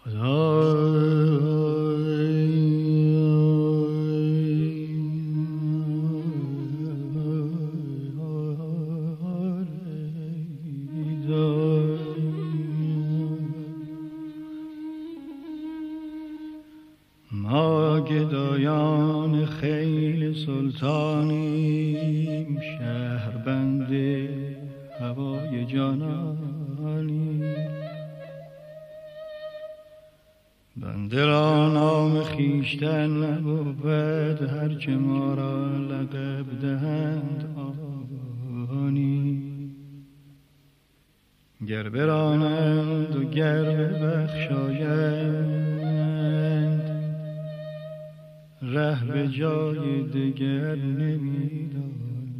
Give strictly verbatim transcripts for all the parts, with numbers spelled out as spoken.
ما گدایان خیل سلطانیم، شهربند هوای جانانیم. بنده را نام خویشتن نبود، هرچه ما را لقب دهند آنی. گر برانند و گر ببخشایند، ره به جای دگر نمی‌دانیم.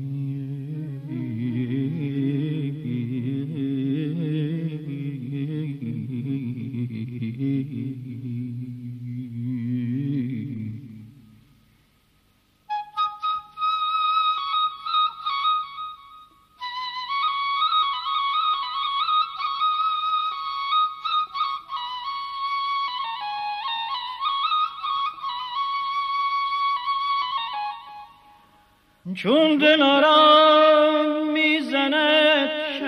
چون دلارام میزند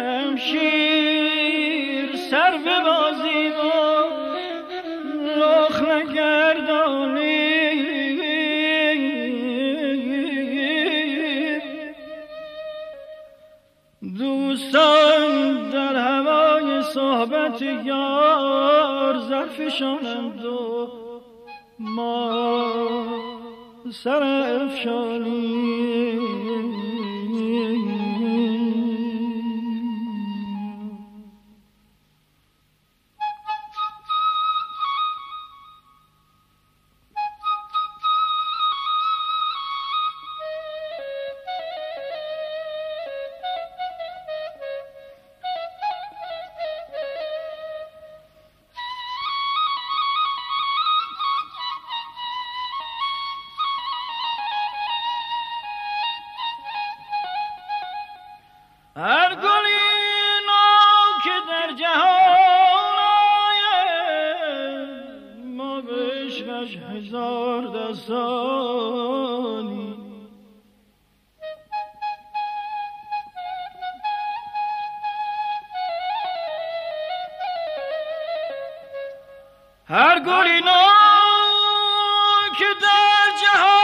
شمشیر، سر به بازی و رخ نگردانی. دوستان در هوای صحبت یار زرفشانند و ما سر افشانی. هر گلی نو که در جهان آید، ما به عشقش هزار دستانی. هر گلی نو که در جهان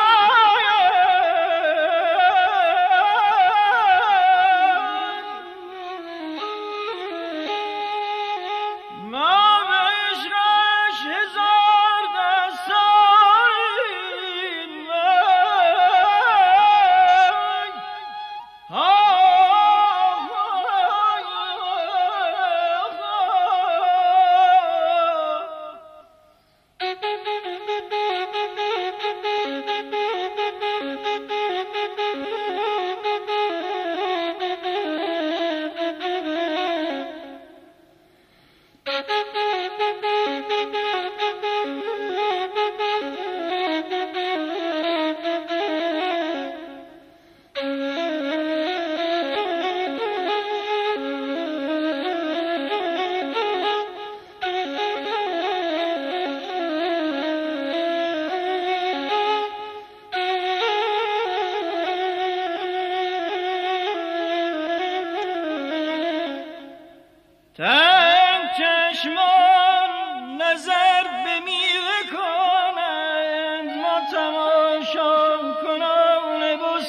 تن چشمان نظر به میوه کنند، ما تماشا کنان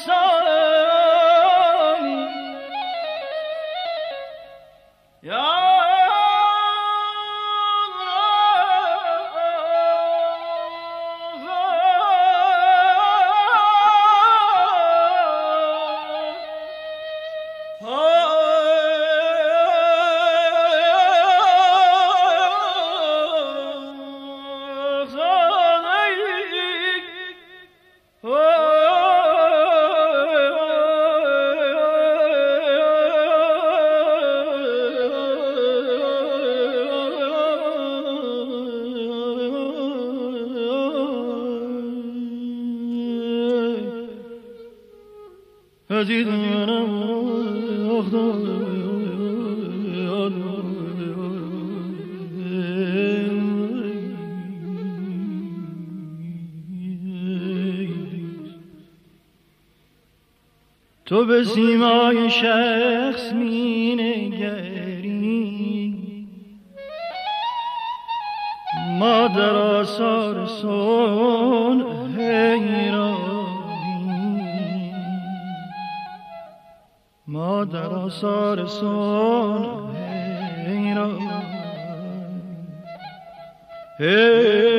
بستانی. یا عزیزم تو به سیمای شخص می نگری، ما در آثار صنع حیرانی، ما در آثار صنع حیرانی.